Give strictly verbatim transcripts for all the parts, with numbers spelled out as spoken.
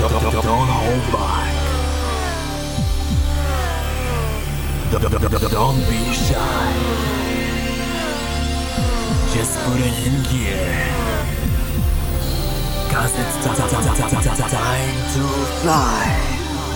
Don't hold back. Don't be shy. Just put it in gear. Cause it's time to fly.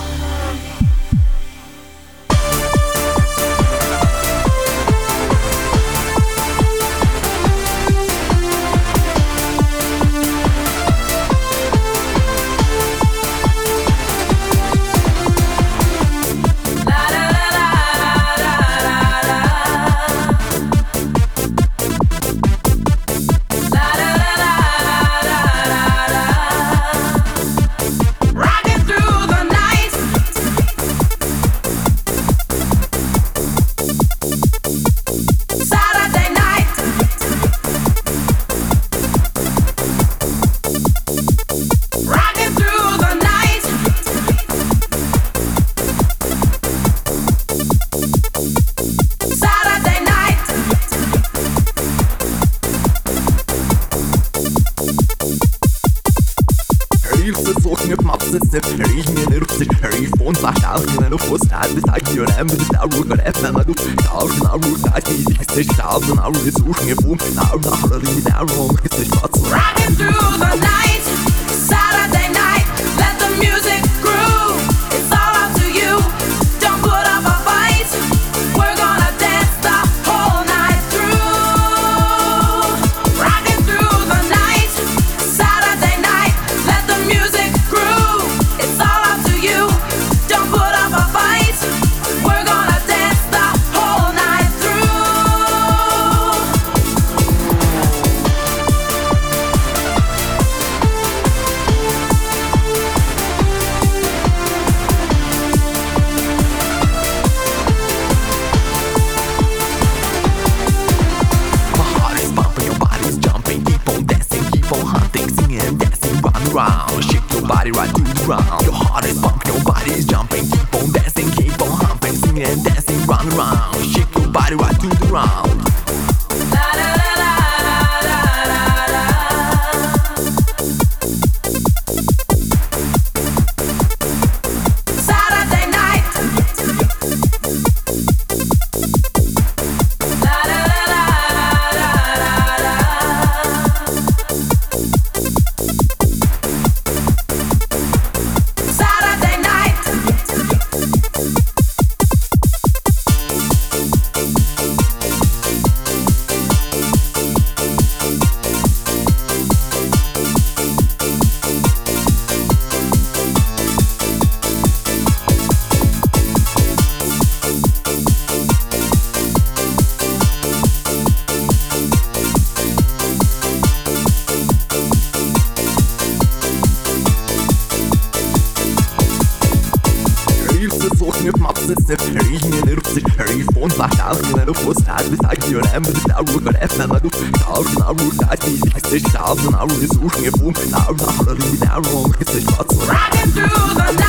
Med massesip, riechen in Rupsik, Riefon, sagt auch in einer Fußtat, bis ich hier am mit der Ruhe und F, wenn du tausend Euro Zeit, die sich tausend Euro ist suchen gefunden, now nach der Linie der Raum ist sich was. Rocking through the night, Saturday night, let the music groove. It's all up to you. Don't put up a fight. We're gonna dance the whole night through. Rocking through the night, Saturday night, let the music groove. It's all up to you. Don't put up a fight. We're gonna dance the whole night through. My heart is pumping, your body's jumping, keep on dancing, keep on hunting, singing and dancing, run around, shake your body right to the ground. Your heart is pumping, your body's jumping, keep on dancing, keep on humping, singing and dancing, run around, shake your body right to the ground. La la la la la la la. Saturday night. La la la la la la la. Saturday night. Mit massesip, riechen in Rupsik, Riefon, sagt auch in einer Fußtat, bis ich hier am mit der Ruhe und F, wenn du tausend Euro Zeit, die sich tausend Euro ist suchen gefunden, now nach der Linie der Raum ist sich was. Rocking through the night.